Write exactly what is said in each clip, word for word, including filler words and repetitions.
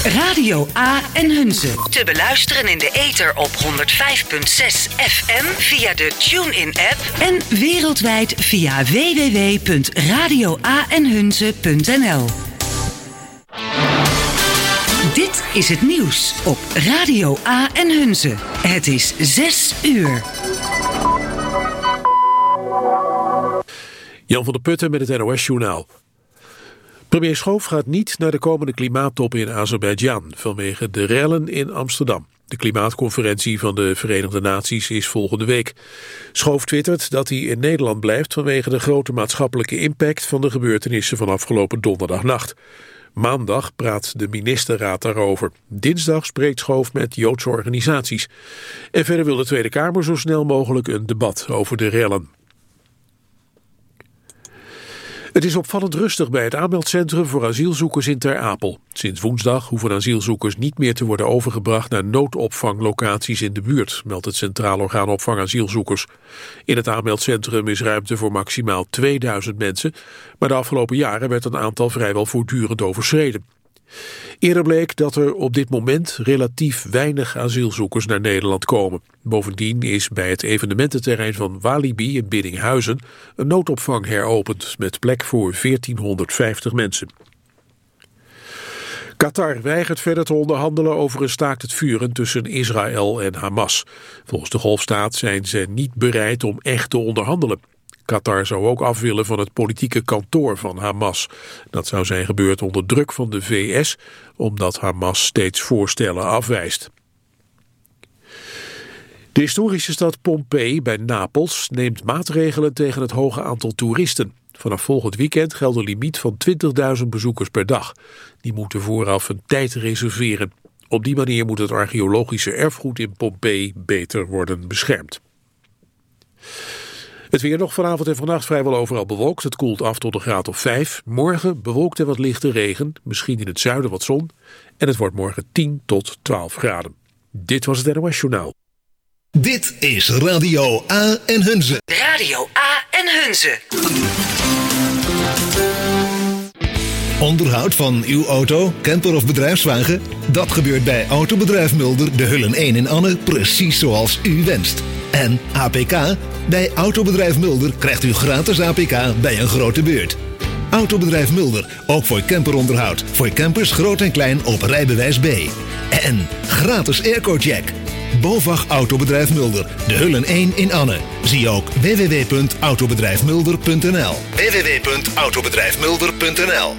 Radio A en Hunze. Te beluisteren in de ether op honderd vijf komma zes F M via de TuneIn-app en wereldwijd via w w w punt radio a en hunze punt n l. Dit is het nieuws op Radio A en Hunze. Het is zes uur. Jan van der Putten met het N O S-journaal. Premier Schoof gaat niet naar de komende klimaattop in Azerbeidzjan vanwege de rellen in Amsterdam. De klimaatconferentie van de Verenigde Naties is volgende week. Schoof twittert dat hij in Nederland blijft vanwege de grote maatschappelijke impact van de gebeurtenissen van afgelopen donderdagnacht. Maandag praat de ministerraad daarover. Dinsdag spreekt Schoof met Joodse organisaties. En verder wil de Tweede Kamer zo snel mogelijk een debat over de rellen. Het is opvallend rustig bij het aanmeldcentrum voor asielzoekers in Ter Apel. Sinds woensdag hoeven asielzoekers niet meer te worden overgebracht naar noodopvanglocaties in de buurt, meldt het Centraal Orgaan Opvang Asielzoekers. In het aanmeldcentrum is ruimte voor maximaal tweeduizend mensen, maar de afgelopen jaren werd een aantal vrijwel voortdurend overschreden. Eerder bleek dat er op dit moment relatief weinig asielzoekers naar Nederland komen. Bovendien is bij het evenemententerrein van Walibi in Biddinghuizen een noodopvang heropend met plek voor veertienhonderdvijftig mensen. Qatar weigert verder te onderhandelen over een staakt het vuren tussen Israël en Hamas. Volgens de Golfstaat zijn ze niet bereid om echt te onderhandelen. Qatar zou ook af willen van het politieke kantoor van Hamas. Dat zou zijn gebeurd onder druk van de V S, omdat Hamas steeds voorstellen afwijst. De historische stad Pompeii bij Napels neemt maatregelen tegen het hoge aantal toeristen. Vanaf volgend weekend geldt een limiet van twintigduizend bezoekers per dag. Die moeten vooraf een tijd reserveren. Op die manier moet het archeologische erfgoed in Pompeii beter worden beschermd. Het weer nog vanavond en vannacht vrijwel overal bewolkt. Het koelt af tot een graad of vijf. Morgen bewolkt en wat lichte regen. Misschien in het zuiden wat zon. En het wordt morgen tien tot twaalf graden. Dit was het N O S-journaal. Dit is Radio A en Hunze. Radio A en Hunze. Onderhoud van uw auto, camper of bedrijfswagen? Dat gebeurt bij Autobedrijf Mulder, de Hullen één in Anne, precies zoals u wenst. En A P K? Bij Autobedrijf Mulder krijgt u gratis A P K bij een grote beurt. Autobedrijf Mulder, ook voor camperonderhoud. Voor campers groot en klein op rijbewijs B. En gratis airco-check. BOVAG Autobedrijf Mulder, de Hullen één in Anne. Zie ook w w w punt autobedrijf mulder punt n l. w w w punt autobedrijf mulder punt n l.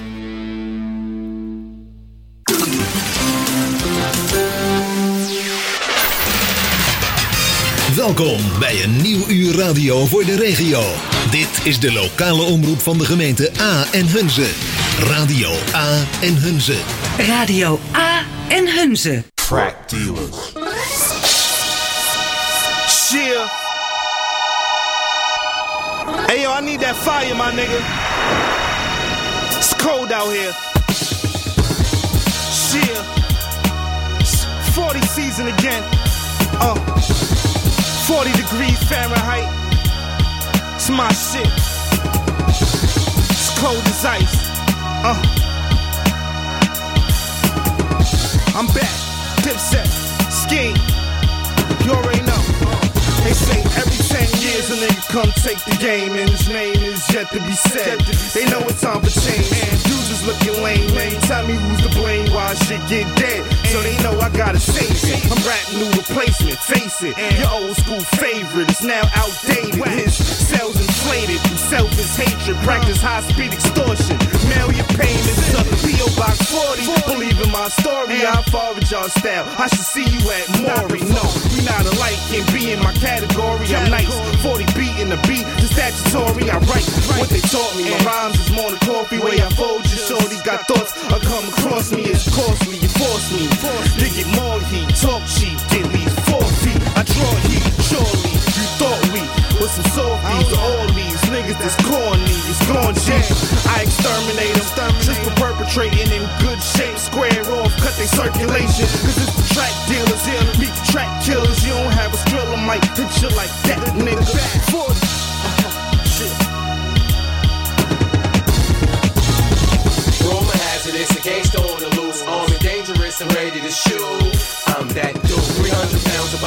Welkom bij een nieuw uur radio voor de regio. Dit is de lokale omroep van de gemeente A en Hunze. Radio A en Hunze. Radio A en Hunze. Crack dealers. Shit. Hey yo, I need that fire, my nigga. It's cold out here. Shit. It's forty season again. Uh. forty degrees Fahrenheit. It's my shit. It's cold as ice. Uh. I'm back. Dipset. Ski. You already know. Uh. They say every ten years a nigga come take the game, and his name is yet to be said. They know it's time for change. And dudes is looking lame, man. Tell me who's to blame why shit get dead. So they know I gotta save it. I'm rapping new replacement, face it. Your old school favorite is now outdated. His cells inflated through selfish hatred. Practice high speed extortion. Mail your payments to P O Box forty. Believe in my story, I forward y'all style. I should see you at Maury. No, we not alike, can't be in my category. I'm nice, forty beat in the beat, the statutory. I write what they taught me. My rhymes is more than coffee. Way I fold you, shorty got thoughts. I come across me, it's costly. You force me. You get more heat, talk cheap, get least four feet. I draw heat, surely you thought we was some softies or all these niggas that's corny, it's gone jam. I exterminate them, just for perpetrating in good shape. Square off, cut their circulation, cause it's the track dealers here. Meet the track killers, you don't have a thriller, might hit you like that, nigga. forty. Uh-huh. Shit. Roma hazardous, a gangster on the loose, armed and dangerous.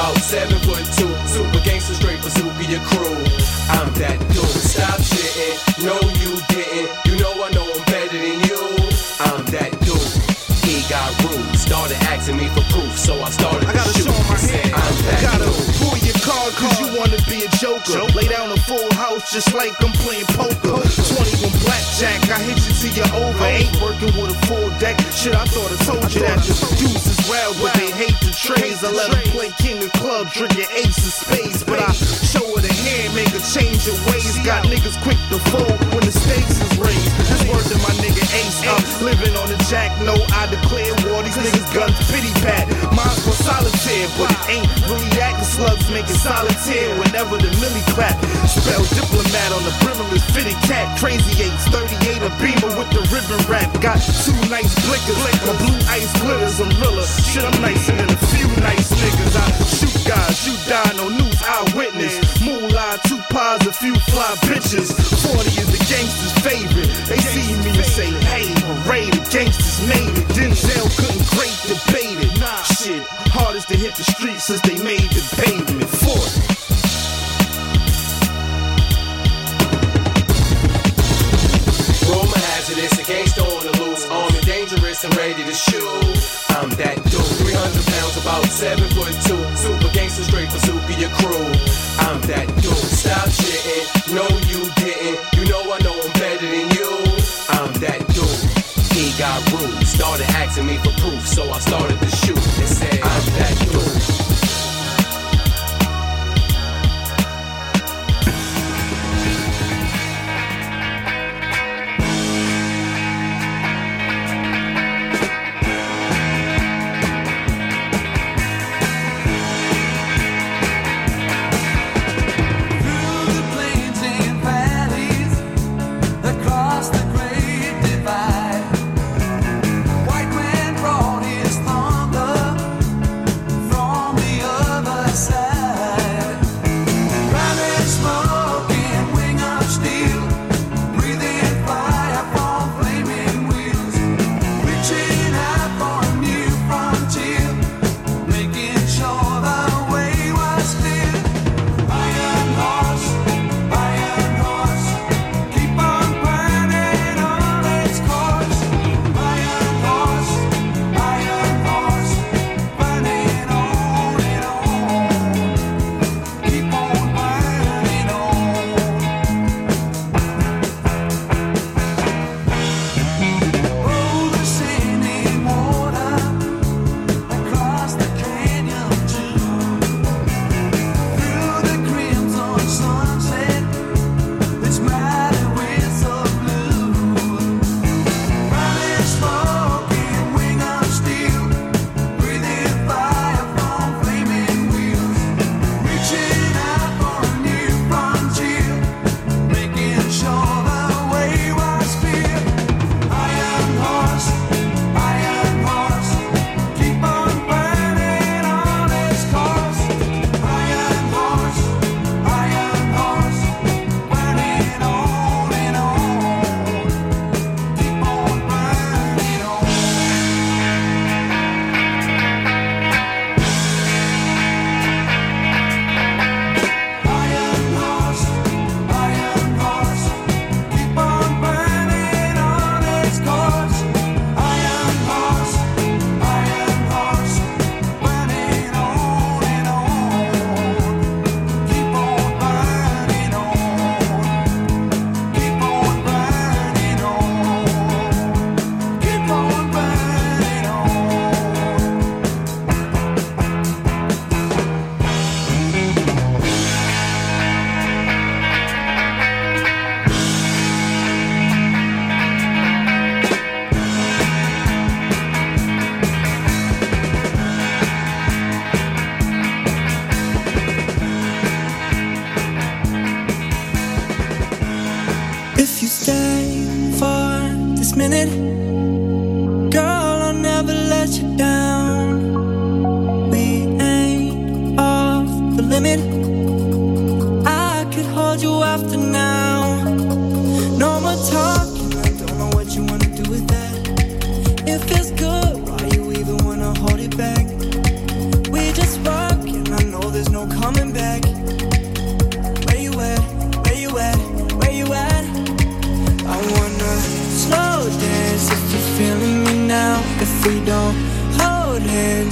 about seven foot two. Super gangster, straight bazooka, your crew. I'm that dude. Stop shitting. No, you didn't. You know I know I'm better than you. I'm that dude. He got rules. Started asking me for proof, so I started I gotta to shoot. show my hand. I'm that Gotta dude. pull your card cause you wanna be a joker. Lay down a full house just like I'm playing poker. twenty-one blackjack, I hit you till you're over. Ain't working with a full deck. Shit, I thought I told you that the dudes is wild, but they hate the trades. I let them play king of club, drinking ace of spades. But I show her the hand, make her change her ways. Got niggas quick to fold when the stakes is raised. That's word to my nigga Ace. I'm living on the jack, no, I declare war. These niggas guns pity pat. Mine's for solitaire, but it ain't really acting. Slugs make it solitaire whenever the millie clap. Spell diplomat on the brimless fitted cat. Crazy eights, thirty-eight a beamer with the ribbon wrap. Got two nice blickers, my blue ice glitters, I'm realer. Shit, I'm nicer than a few nice niggas. I shoot guys, you die, no news, eyewitness. Moolah, two pies, a few fly bitches. forty is the gangster's favorite. They see me and say, hey, hooray, the gangsters made it. Denzel couldn't great debate it. Nah, shit, hardest to hit the streets since they made the pavement. forty. Rumor hazardous, a gangster on the loose, armed and dangerous and ready to shoot. I'm that dude, three hundred pounds, about seven foot two. Super gangster, straight bazooka, your crew. I'm that dude. Stop shitting. No, you didn't. You know I know I'm better than you. I'm that dude. He got rules. Started asking me for proof, so I started to shoot and said, I'm that dude. White man brought his thunder.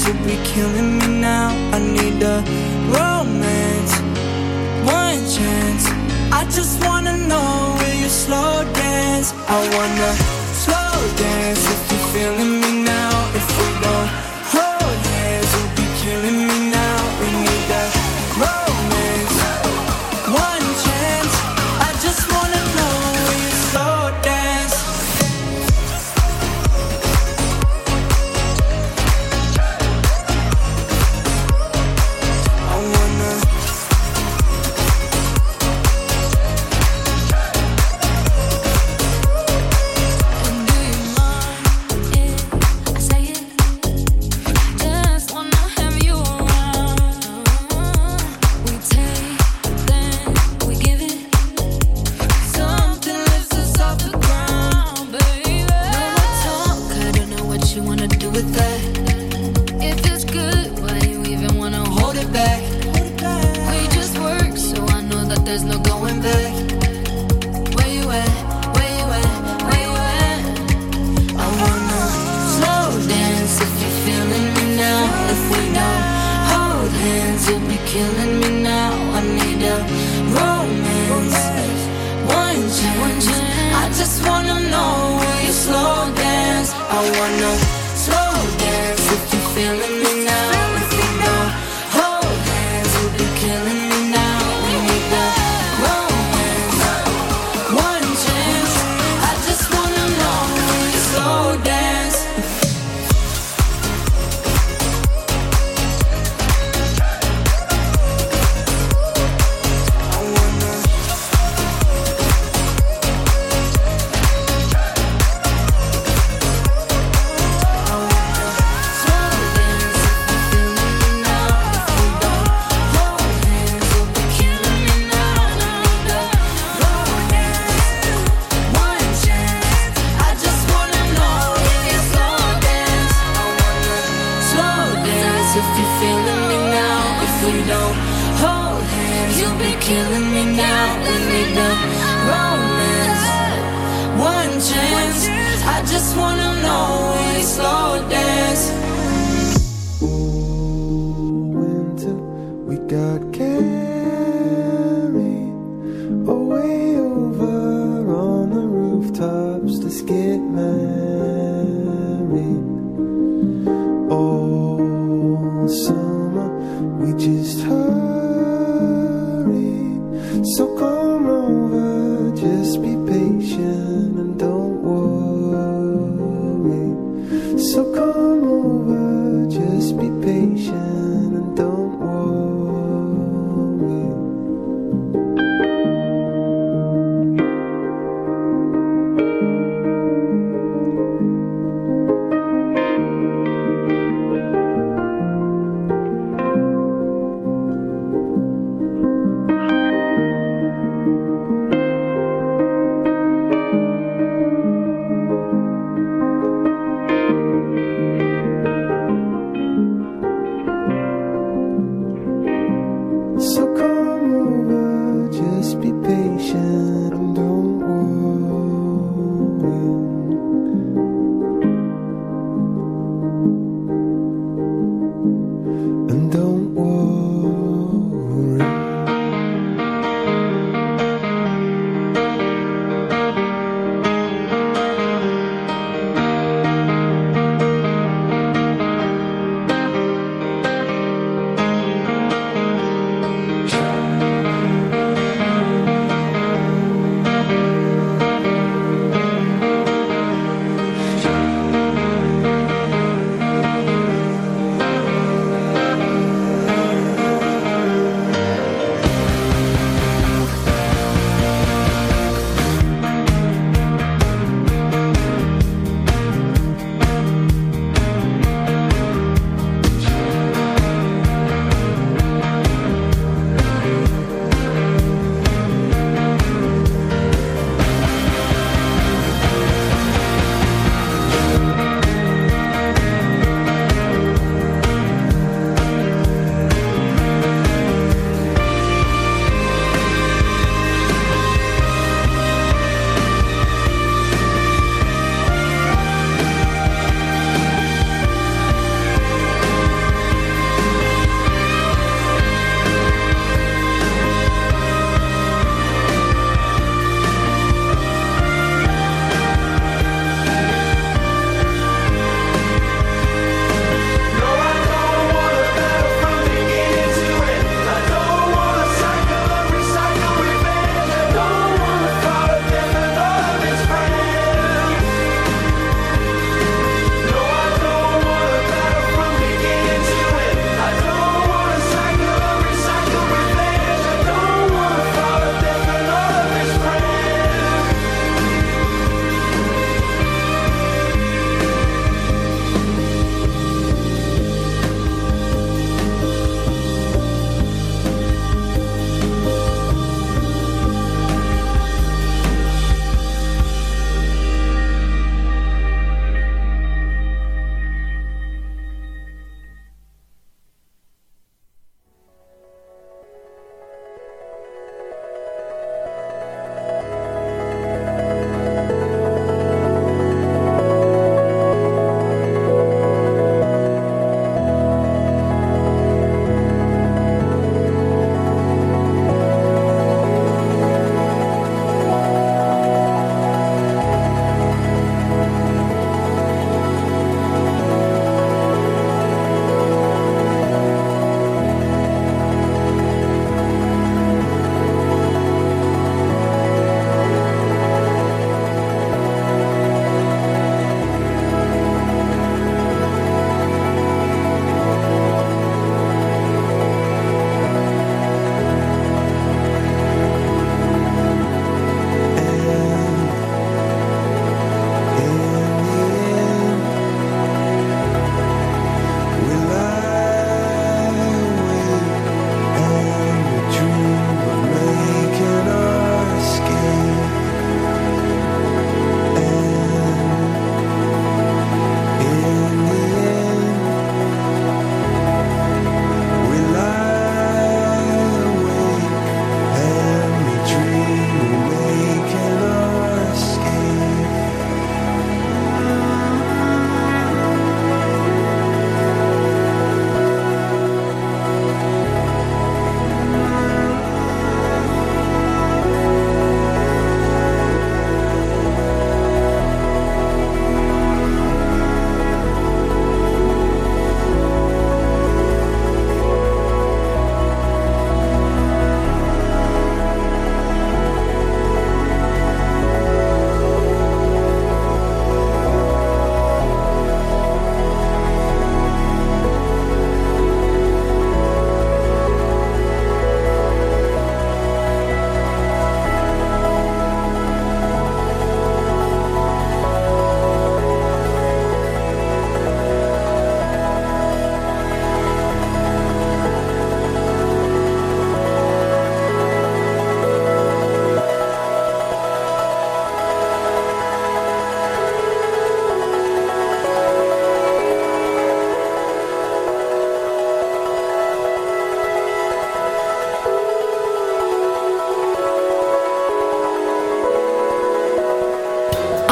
you'll be killing me now. I need a romance, one chance. I just wanna know will you slow dance. I wanna slow dance if you're feeling me now. If we don't hold hands, you'll be killing me now. We need that romance, one chance. I just wanna know will you slow dance. I wanna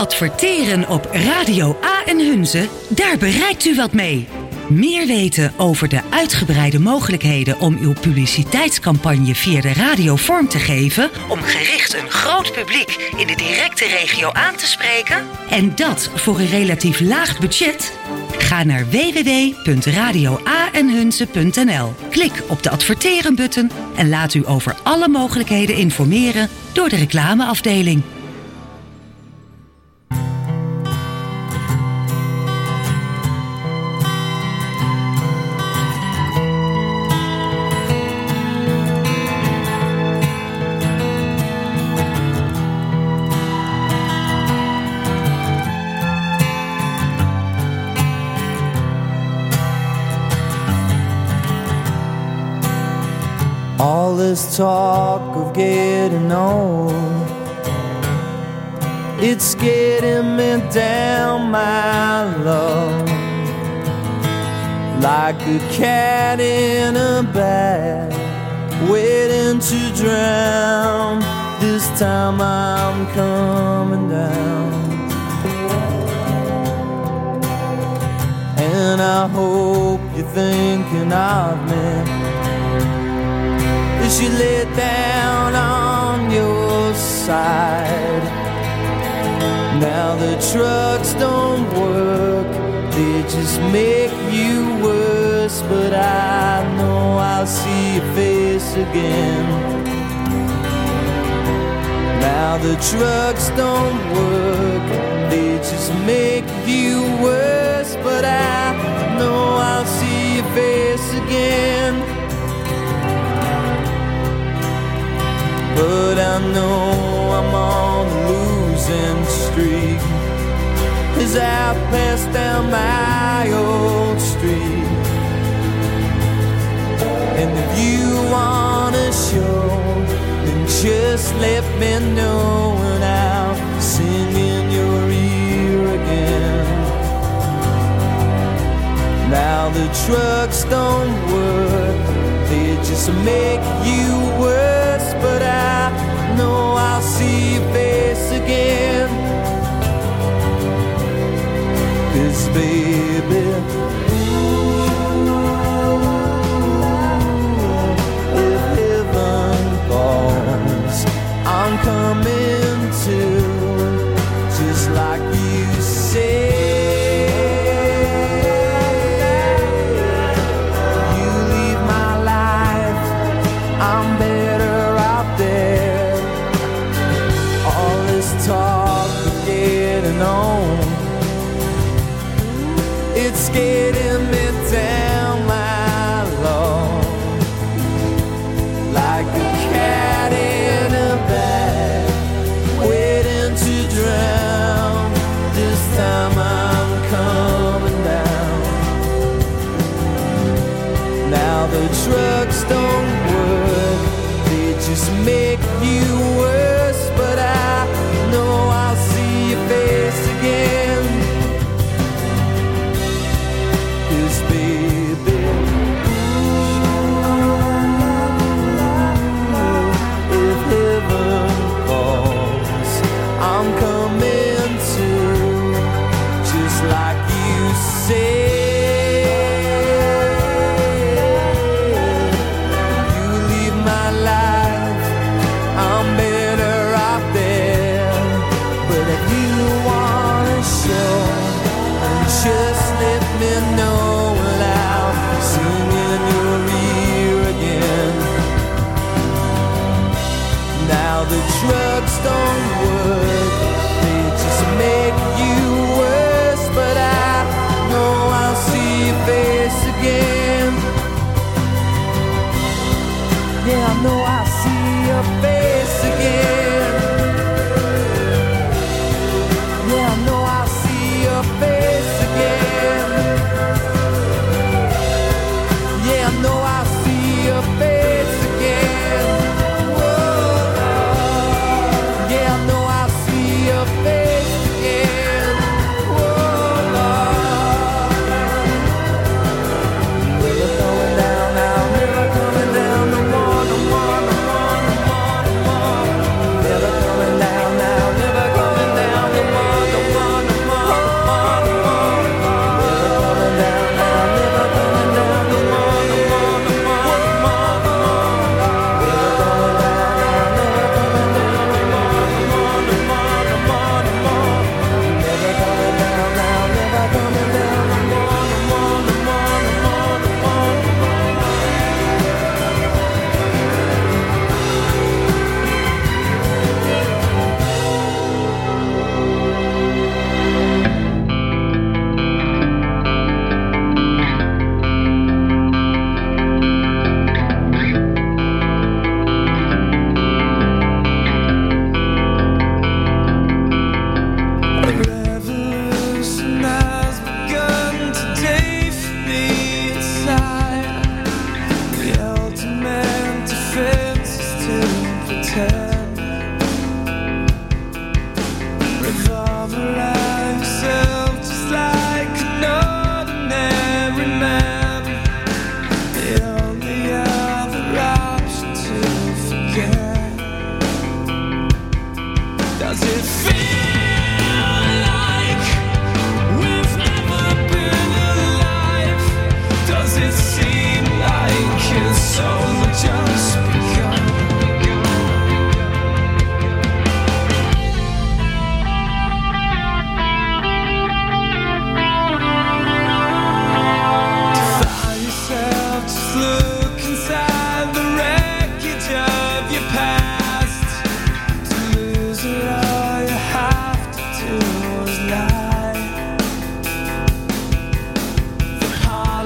Adverteren op Radio A en Hunze, daar bereikt u wat mee. Meer weten over de uitgebreide mogelijkheden om uw publiciteitscampagne via de radio vorm te geven, om gericht een groot publiek in de directe regio aan te spreken, en dat voor een relatief laag budget? Ga naar w w w punt radio a en hunze punt n l. Klik op de adverteren-button en laat u over alle mogelijkheden informeren door de reclameafdeling. All this talk of getting old, it's getting me down, my love, like a cat in a bag, waiting to drown. This time I'm coming down, and I hope you're thinking of me as you lay down on your side. Now the trucks don't work, they just make you worse, but I know I'll see your face again. Now the trucks don't work, they just make you worse, but I know I'll see your face again. But I know I'm on a losing streak as I pass down my old street. And if you wanna show, then just let me know, and I'll sing in your ear again. Now the trucks don't work, they just make you worse, but I know I'll see your face again. 'Cause baby, ooh, if heaven falls, I'm coming to, just like you said. It's getting me down, my love, like a cat in a bag, waiting to drown. This time I'm coming down. Now the trucks don't work, they just make you worse, but I know I'll see your face again. Just let me know.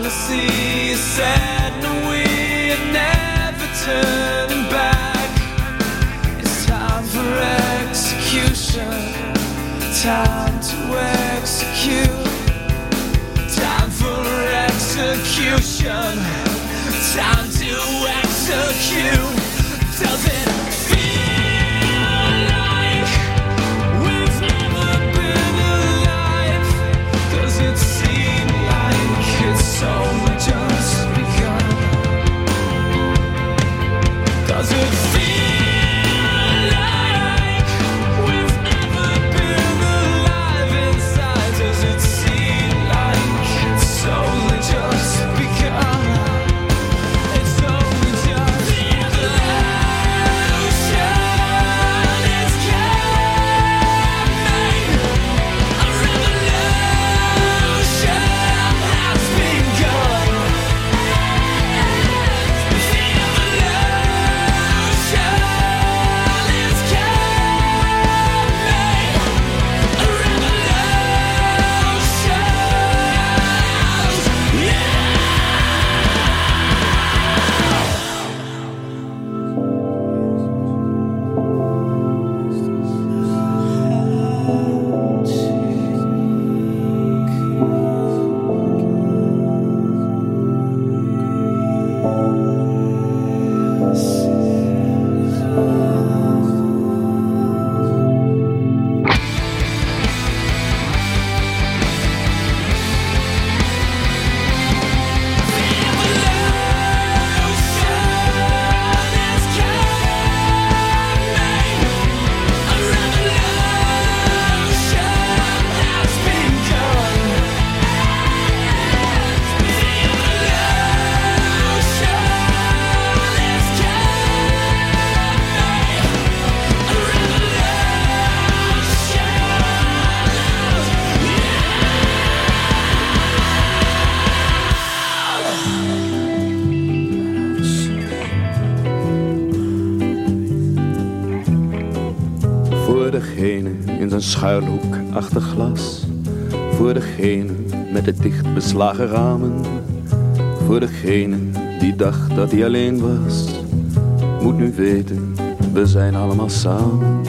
the sea is sad and we are never turning back. It's time for execution, time to execute, time for execution, time to execute. Does it feel like we've never been alive? Does it seem like it's only just begun? Does it feel like we've never been alive inside? Does it seem like it's only just begun? It's only just begun. Een schuilhoek achter glas. Voor degene met de dicht beslagen ramen. Voor degene die dacht dat hij alleen was. Moet nu weten, we zijn allemaal samen.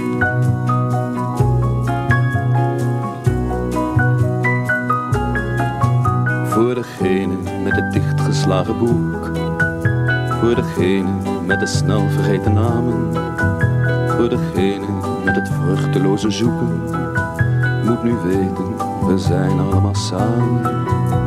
Voor degene met het dichtgeslagen boek. Voor degene met de snel vergeten namen. Voor degene met het vruchteloze zoeken. Moet nu weten, we zijn allemaal samen.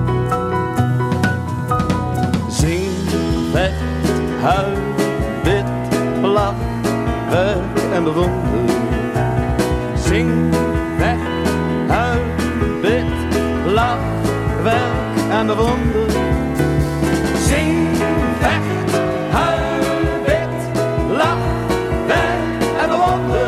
Zing, vecht, huil, bid, lach, werk en bewonder. Zing, vecht, huil, bid, lach, werk en bewonder. Zing, vecht, huil, bid, lach, werk en bewonder.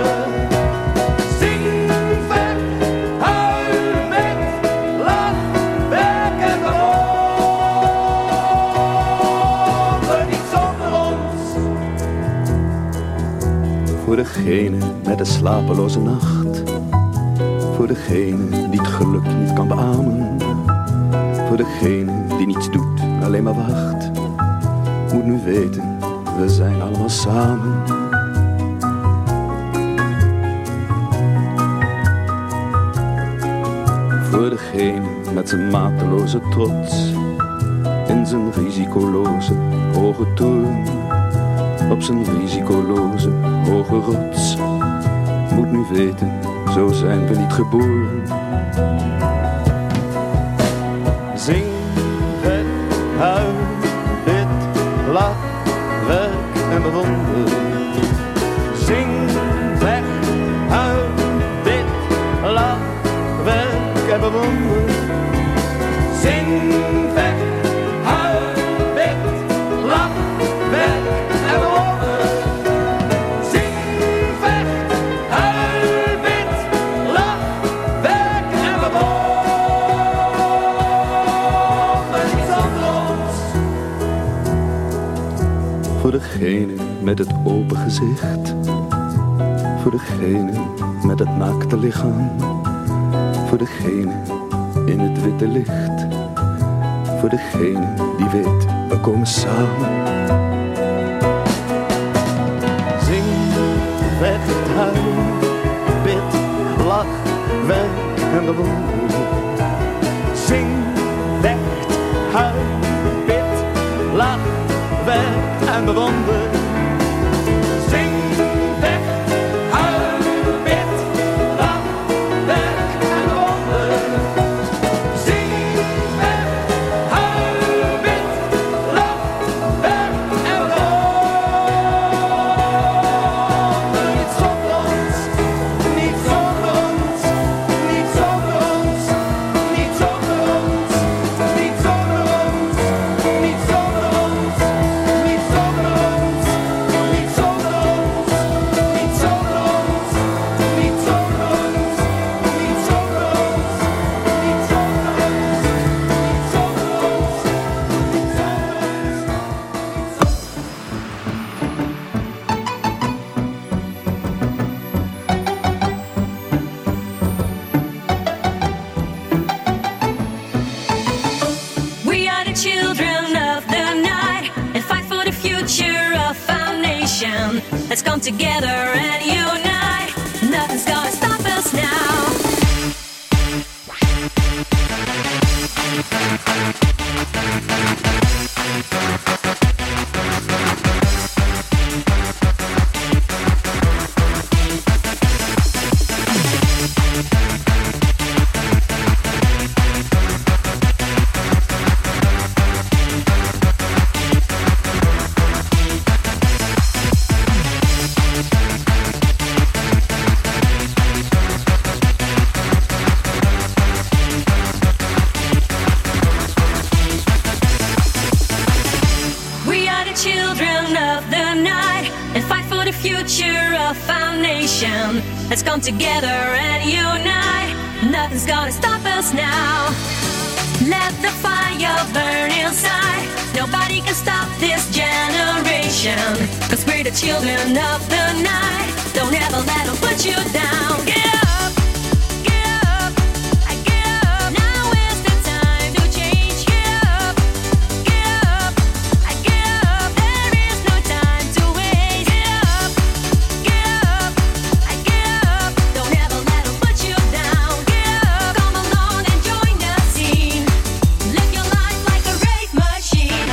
Voor degene met de slapeloze nacht. Voor degene die het geluk niet kan beamen. Voor degene die niets doet, alleen maar wacht. Moet nu weten, we zijn allemaal samen. Voor degene met zijn mateloze trots. In zijn risicoloze hoge toren. Op zijn risicoloze hoge rots. Moet nu weten, zo zijn we niet geboren. Zing, vet, huil, bid, lach, werk en bewonder. Zing, weg, huil, bid, lach, werk en bewonder. Zing, weg, huil, bid, lach, werk en bewonder. Zing, weg, huil, bid, lach, werk en bewonder. Niets anders. Voor degene met het open gezicht. Voor degene met het naakte lichaam. Voor degene in het witte licht. voor degene die weet, we komen samen. Zing, vecht, huil, bid, lach, werk en bewonder. Zing, vecht, huil, bid, lach, werk en bewonder. Zing, vecht, huil, bid, lach, werk en bewonder. Zing, vecht, huil, bid, lach, werk en bewonder. Niet zonder ons, niet zonder ons, niet zonder ons, niet zonder ons, niet zonder ons, niet zonder ons, niet zonder ons, niet zonder ons, niet zonder ons, niet zonder ons, niet zonder ons, niet zonder ons, niet zonder ons, niet We are the children of the night and fight for the future of our nation. Let's come together and unite. Nothing's gonna stop us now. We are the children of the night and fight for the future of our nation. Let's come together and unite. Nothing's gonna stop us now. Let the fire burn inside. Nobody can stop this generation. Cause we're the children of the night. Don't ever let them put you down. Get up, get up, I get up. Now is the time to change. Get up, get up, I get up. There is no time to waste. Get up, get up, I get up. Don't ever let them put you down. Get up, come along and join the scene. Live your life like a rave machine.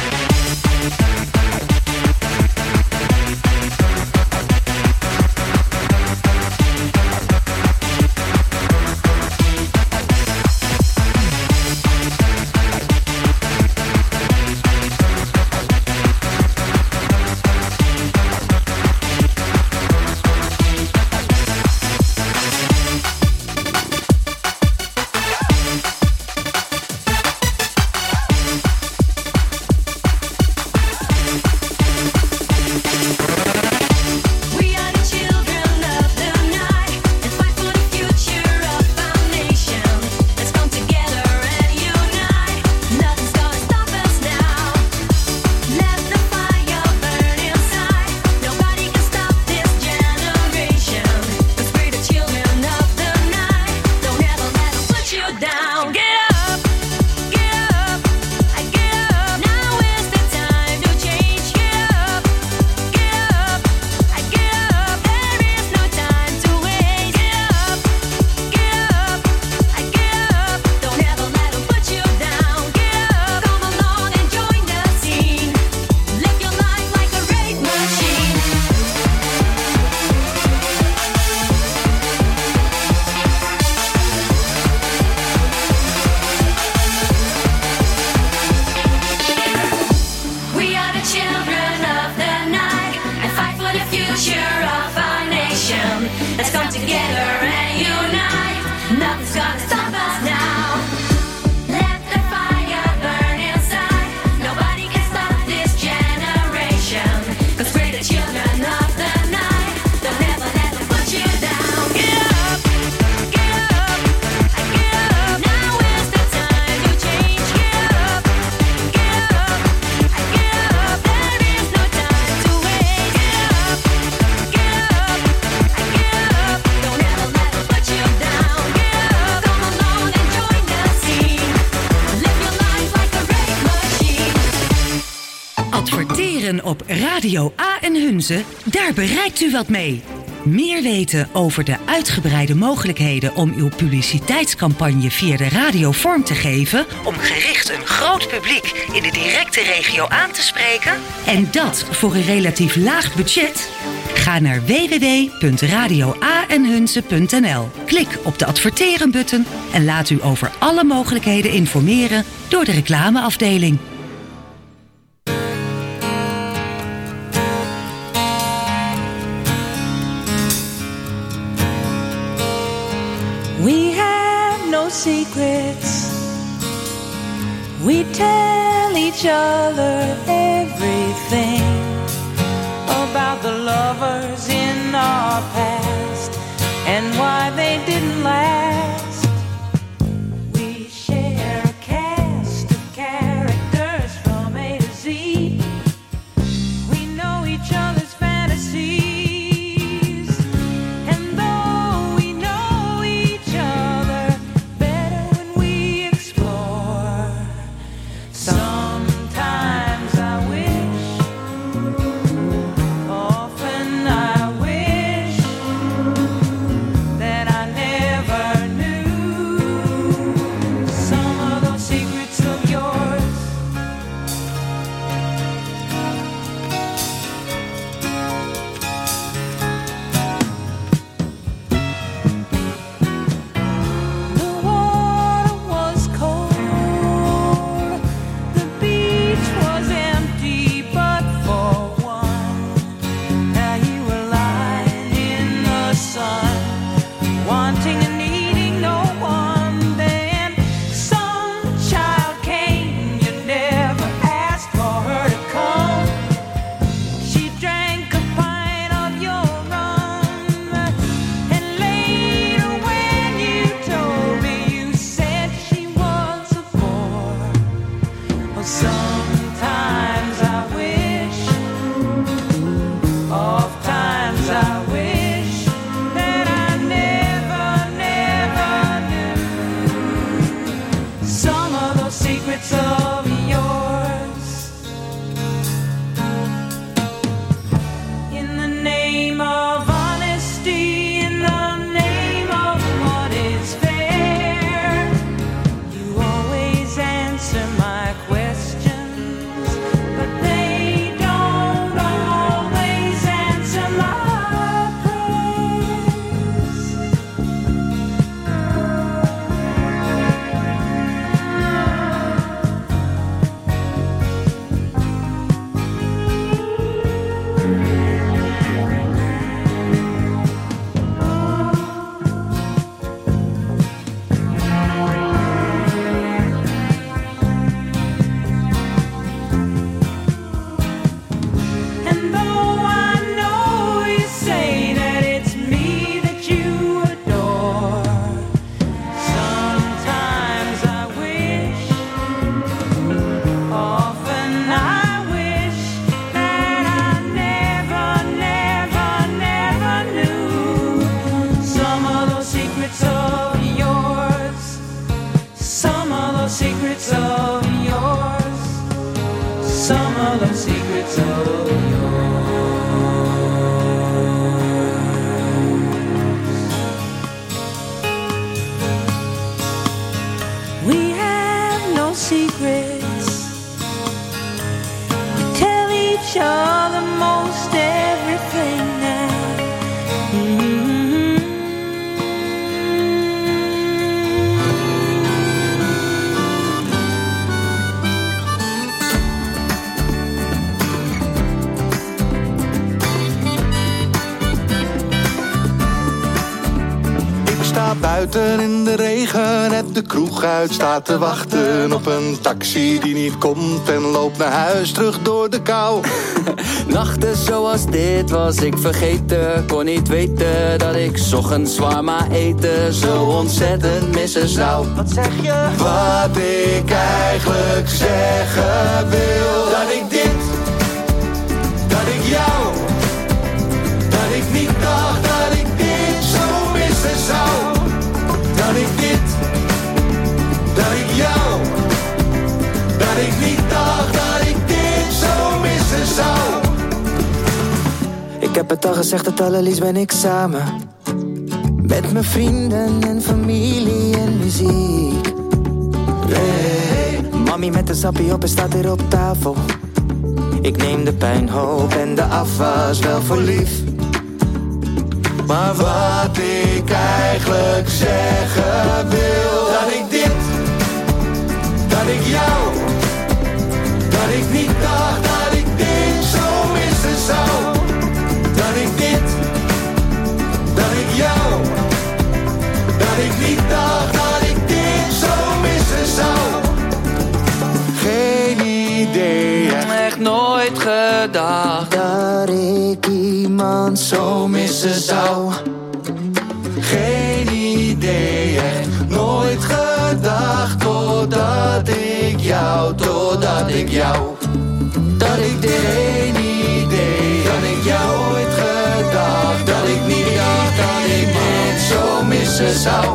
Adverteren op Radio A en Hunze, daar bereikt u wat mee. Meer weten over de uitgebreide mogelijkheden om uw publiciteitscampagne via de radio vorm te geven, om gericht een groot publiek in de directe regio aan te spreken, en dat voor een relatief laag budget? Ga naar w w w punt radio a en hunze punt n l. Klik op de adverteren-button en laat u over alle mogelijkheden informeren door de reclameafdeling. We have no secrets. We tell each other everything about the lovers in our past and why they didn't last. We share a cast of characters from A to Z. We know each other's fantasies, and though we know each other better when we explore, sometimes I wish, often I wish that I never knew some of those secrets of yours. The water was cold, the beach was empty but for one. Now you were lying in the sun, wanting and needing no one. Then some child came, you never asked for her to come. She drank a pint of your rum, and later when you told me, you said she was a bore. Well, sometimes I wish, oft times I wish that I never, never knew some of those secrets of yours. In the name of honesty, in the name of what is fair, you always answer my questions, but they don't always answer my prayers. And though I know you say that it's me that you adore, sometimes I wish, often I wish that I never, never, never knew some of those secrets of yours, some of those secrets of yours, some of those secrets of yours. We have no secrets. We tell each other most everything now. Ik sta buiten in de regen, heb de kroeg uit, sta te wachten op een taxi die niet komt en loop naar huis terug door de kou. Nachten zoals dit was ik vergeten, kon niet weten dat ik 's ochtends zwaar eten zo ontzettend missen zou. Wat zeg je? Wat ik eigenlijk zeggen wil, Dat ik dit, dat ik jou, dat ik niet dacht dat ik dit zo missen zou. Dat ik dit, dat ik jou, dat ik niet dacht dat ik dit zo missen heb het al gezegd, het allerliefst ben ik samen. Met mijn vrienden en familie en muziek. Hey, mami met een sappie op en staat hier op tafel. Ik neem de puinhoop en de afwas wel voor lief. Maar wat ik eigenlijk zeggen wil, dat ik dit, dat ik jou, dat ik niet dacht dat ik dit zo missen zou. Dat ik dit, dat ik jou, dat ik niet dacht dat ik dit zo missen zou. Geen idee, echt nooit gedacht dat ik iemand zo missen zou. Geen idee, echt nooit gedacht totdat ik jou, totdat ik jou, dat ik dit. Geen idee, dat ik jou ooit gedacht, dat ik niet dacht dat ik dit zo missen zou.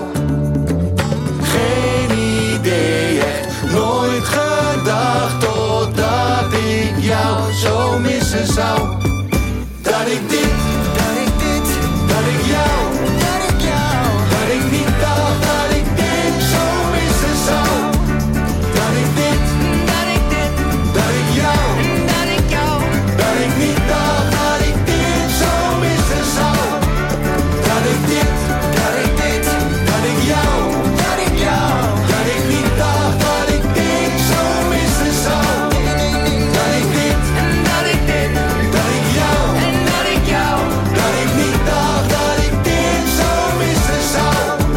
Geen idee, echt nooit gedacht totdat ik jou zo missen zou. Dat ik dit, dat ik dit, dat ik jou, dat ik jou, dat ik niet dacht dat ik dit zo missen zou. Dat ik dit, dat ik dit, dat ik jou, dat ik jou, dat ik niet dacht dat ik dit zo missen zou. Dat ik dit, dat ik dit, dat ik jou, dat ik jou, dat ik niet dacht dat ik dit zo missen zou. Dat ik dit, dat ik dit, dat ik jou, dat ik jou, dat ik niet dacht dat ik dit zo missen zou.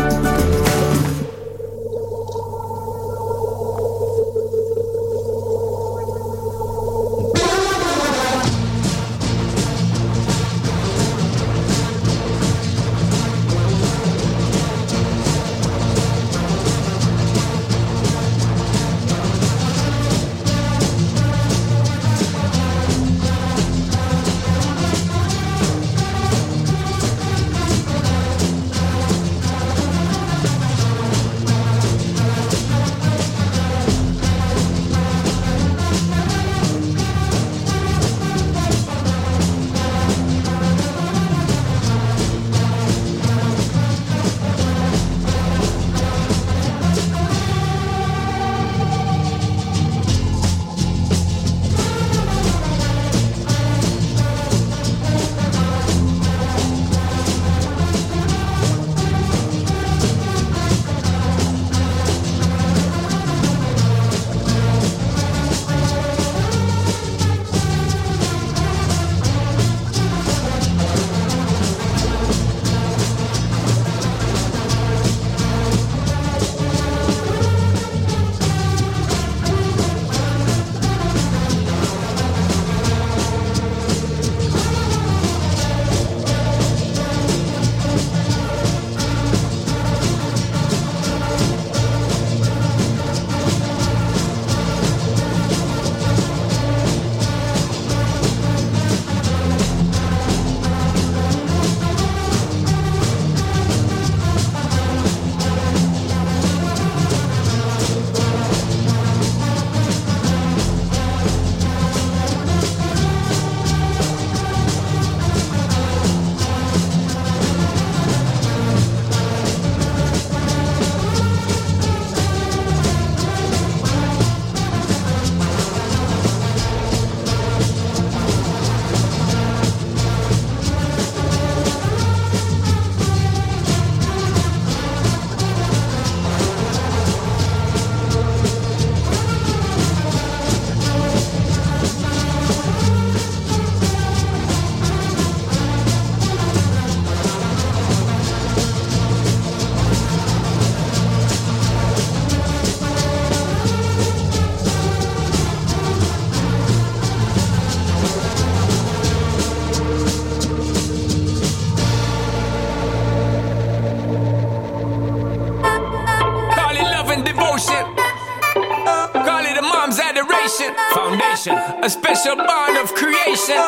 Foundation, a special bond of creation.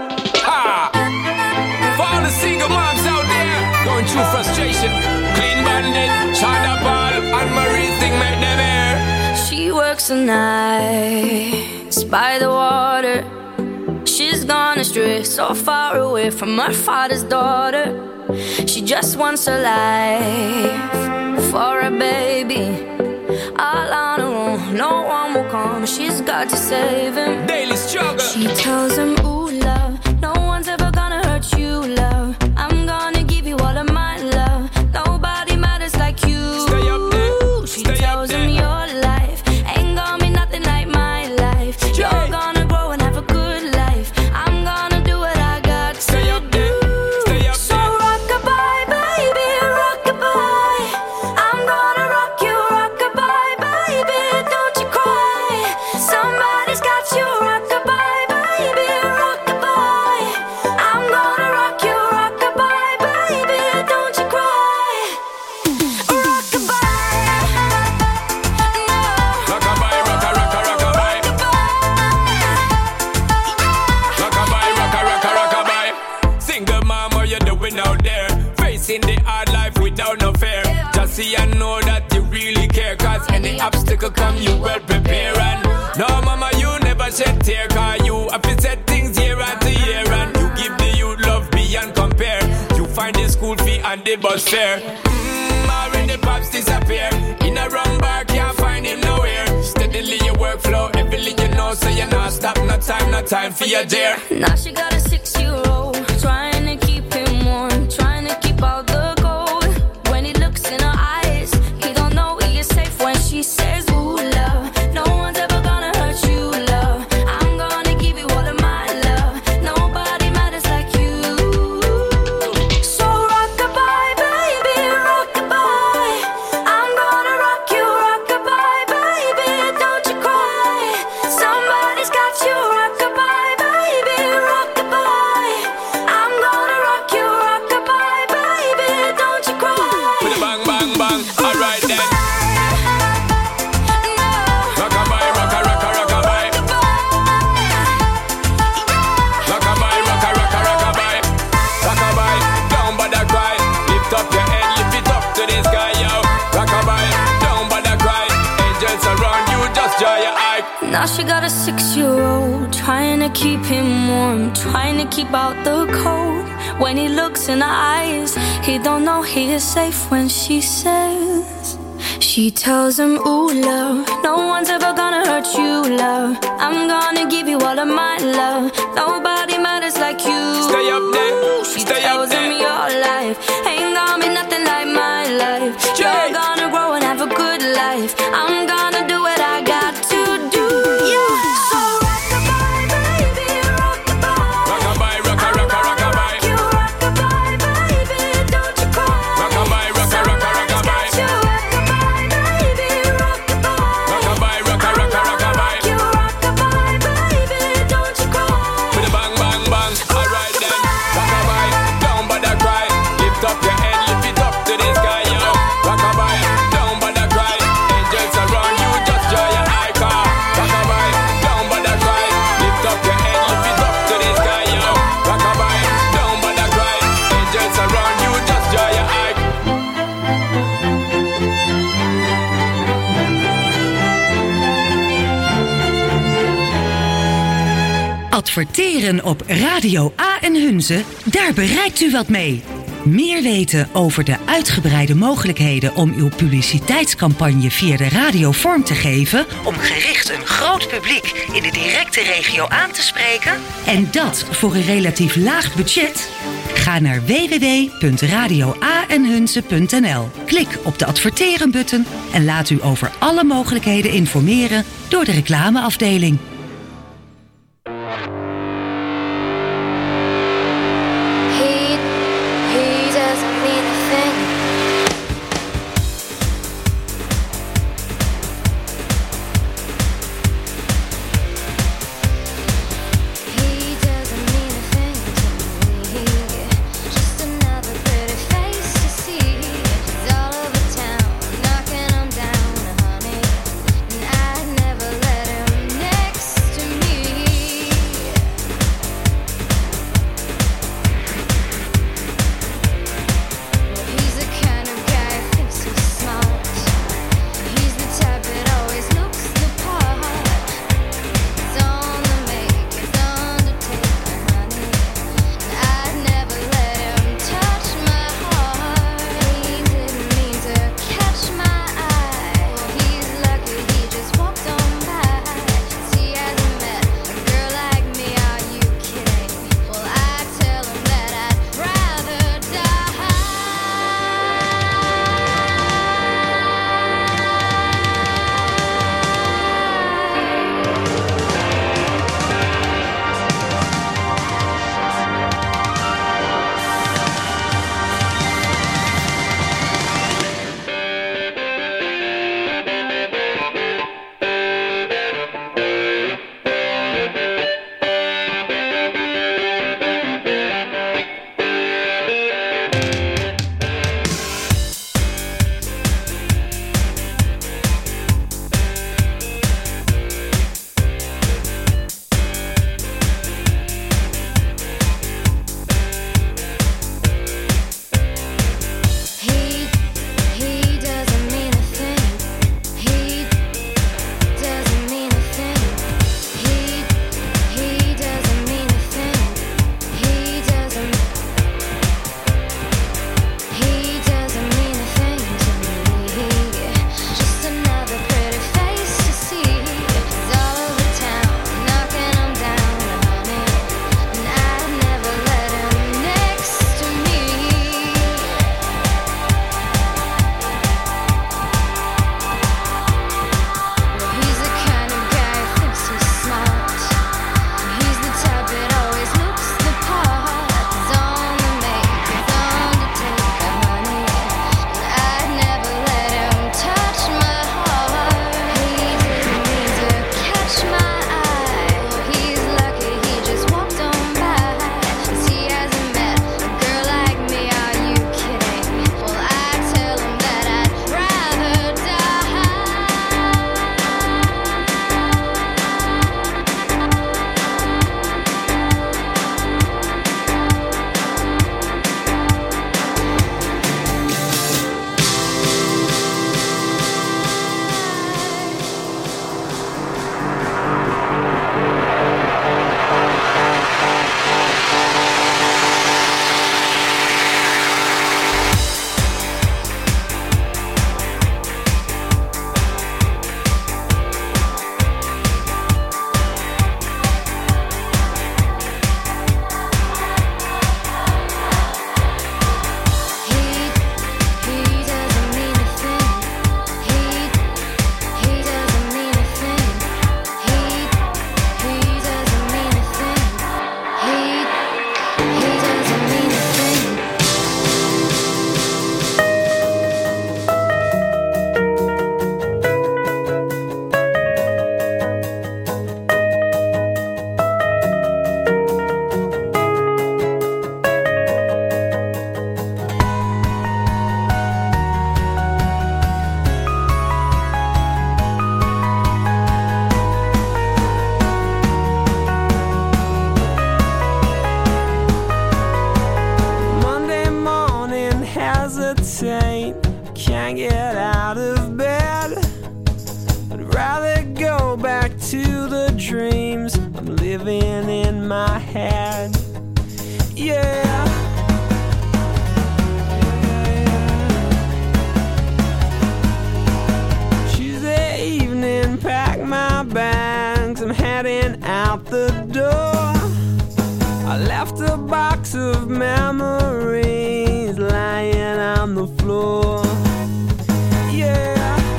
Ha! For all the single moms out there going through frustration, Clean Bandit, China Ball, and Marie thing make them air. She works the nights by the water. She's gonna astray, so far away from her father's daughter. She just wants a life for a baby. All on her own, no one will come. She's got to save him. Daily struggle. She tells him, ooh, love, no one's ever gonna hurt you, love. I'm gonna give you all of my love. Nobody matters like you. Stay up there. She Stay tells up him there. your life ain't gonna be nothing like my life. You're gonna grow and have a good life. I'm gonna do what I got to Stay up do. there. Stay up So there. rock-a-bye, baby, rock-a-bye. I'm gonna rock you, rock-a-bye, baby. Don't you cry. Somebody's got you, rock-a-bye, baby, rock-a-bye. I'm gonna rock you, rock-a-bye, baby. Don't you cry. Rock-a-bye. Rockabye, rocka, rocka, rockabye. Rockabye, rocka, rocka, rockabye. Single mom, what you doing out there? Facing the hard life without no fear. Just see and know that you really care. Cause any obstacle come, you well prepare. And no, mama, you never shed tear. Cause you have to set things year after year. And you give the youth love beyond compare. You find the school fee and the bus fare. Mmm, already pops disappear. In a wrong bar, can't find him nowhere. Steadily your workflow, everything you know. So you not stop, no time, no time for your dear. Now she got a six-year-old, trying to keep him warm, trying to keep out the cold. When he looks in her eyes, he don't know he is safe when she says, ooh, love, no one's ever gonna hurt you, love. I'm gonna give you all of my love. Nobody matters like you. So rock-a-bye, baby, rock-a-bye. I'm gonna rock you, rock-a-bye, baby. Don't you cry. Somebody's got you, rock-a-bye, baby, rock-a-bye. I'm gonna rock you, rock-a-bye, baby. Don't you cry. With a bang, bang, bang. Alright then. Rockabye, rocka, rocka, rockabye. Rockabye, rocka, rocka, rockabye. Rockabye, don't bother cry. Lift up your head, lift it up to the sky, yo. Rockabye, don't bother cry. Angels around you, just dry your eye. Now she got a six-year-old, trying to keep him warm, trying to keep out the cold. When he looks in her eyes, he don't know he is safe when she says. She tells him, ooh, love, no one's ever gonna hurt you, love. I'm gonna give you all of my love. Nobody matters like you. Stay up there. She Stay up tells him there. your life ain't gonna be nothing like my life. You're gonna grow and have a good life. I'm gonna do what I got to do. So rock-a-bye, baby, rock-a-bye. Rockabye, rocka, rocka, rockabye. You rock-a-bye, baby, don't you cry. Rockabye, rocka, rocka, rockabye. You rock-a-bye, baby, rock-a-bye. Rockabye, rocka, rocka, rockabye. You rock-a-bye, baby, don't you cry. With a bang, bang, bang. Alright then. Rockabye, don't bother cry. Lift up your head, lift it up to the sky, yo. Rockabye, don't bother cry. Angels around you, just dry your eye car. Rockabye, don't bother cry. Lift up your head, lift it up to the sky, yo. Rockabye, don't bother cry. Angels around you, just dry your eye. Adverteren op Radio A en Hunze, daar bereikt u wat mee. Meer weten over de uitgebreide mogelijkheden om uw publiciteitscampagne via de radio vorm te geven, om gericht een groot publiek in de directe regio aan te spreken, en dat voor een relatief laag budget? Ga naar w w w punt radio a en hunze punt n l. Klik op de adverteren-button en laat u over alle mogelijkheden informeren door de reclameafdeling. He, he doesn't mean a thing. He doesn't mean a thing to me. Just another pretty face to see. He's all over town, knocking 'em down, honey. And I'd never let him next living in my head. Yeah. Tuesday evening, pack my bags, I'm heading out the door. I left a box of memories lying on the floor. Yeah.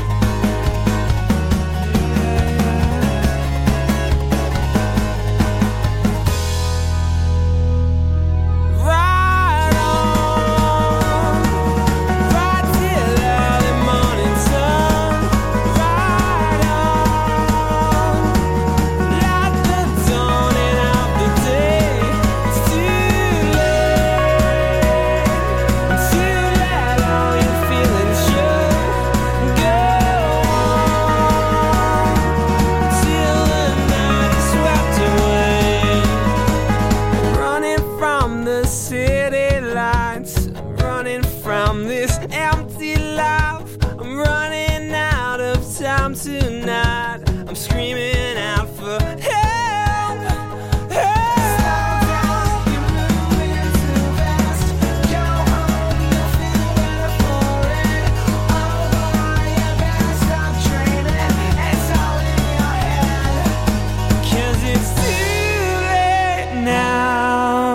Tonight, I'm screaming out for help, help. Slow down, you're moving too fast. Go home, you'll feel better for it. Oh boy, you better stop dreaming. It's all in your head. 'Cause it's too late now.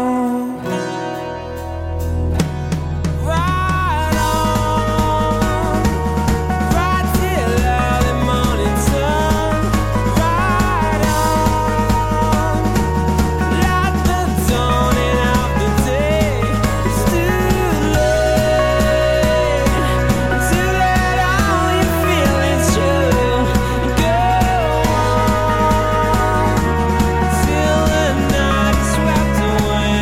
Right on, right till early morning sun. Right on, like the dawning of the day. It's too late to let all your feelings show. Go on till the night is swept away.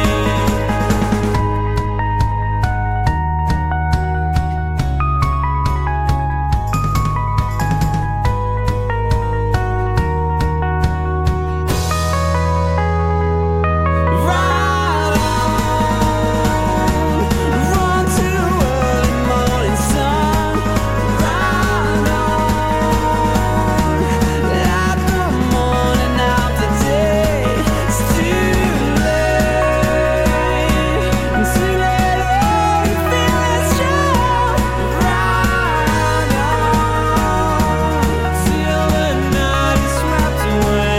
Right on, run to early morning sun. Right on, like the morning of the day. It's too late to let all your feelings show. Right on till the night is swept away.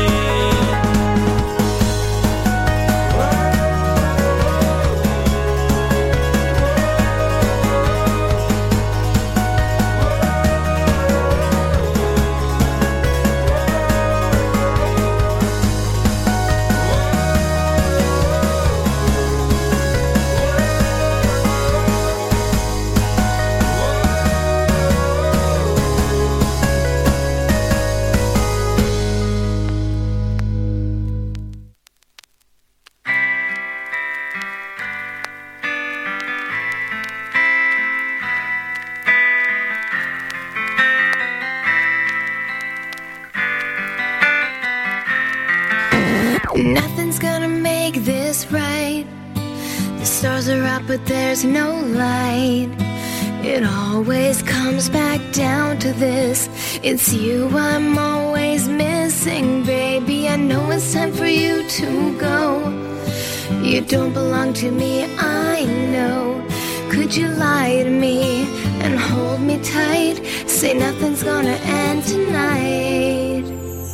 Nothing's gonna make this right. The stars are out, but there's no light. It always comes back down to this. It's you I'm always missing, baby. I know it's time for you to go. You don't belong to me, I know. Could you lie to me and hold me tight? Say nothing's gonna end tonight.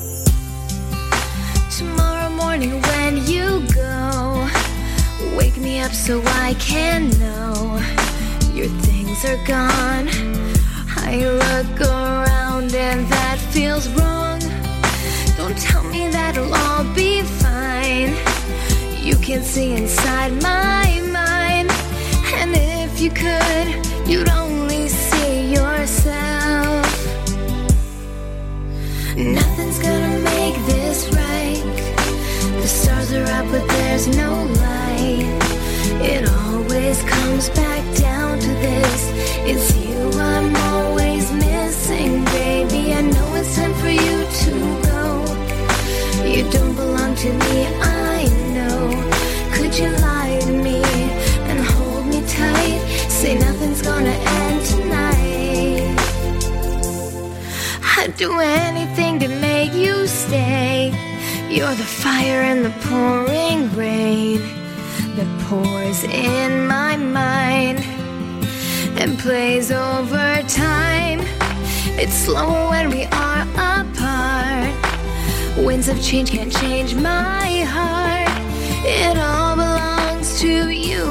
Tomorrow morning when you go, wake me up so I can know your things are gone. I look around and that feels wrong. Don't tell me that it'll all be fine. You can see inside my mind, and if you could, you'd only see yourself. Nothing's gonna make this right. The stars are out, but there's no light. It always comes back down to this. It's you I'm always missing, baby. I know it's time for you to go. You don't belong to me, I know. Could you lie to me and hold me tight? Say nothing's gonna end tonight. I'd do anything to make you stay. You're the fire in the pouring rain that pours in my mind and plays over time. It's slower when we are apart. Winds of change can't change my heart. It all belongs to you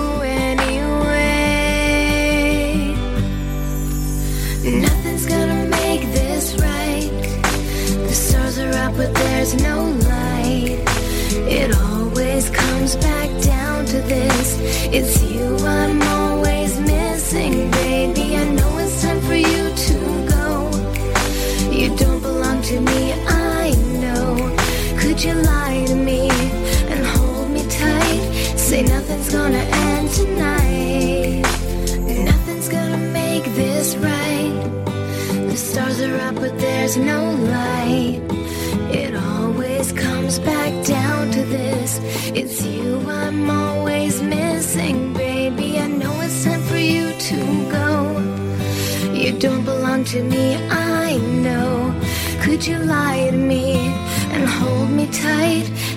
anyway. Nothing's gonna make this right. The stars are up, but there's no light. It always comes back down to this. It's you I'm always missing, baby. I know it's time for you to go. You don't belong to me, I know. Could you lie to me and hold me tight? Say nothing's gonna end tonight. Nothing's gonna make this right. The stars are up, but there's no light. It always comes back down to this. It's you I'm always missing, baby. I know it's time for you to go. You don't belong to me, I know. Could you lie to me and hold me tight?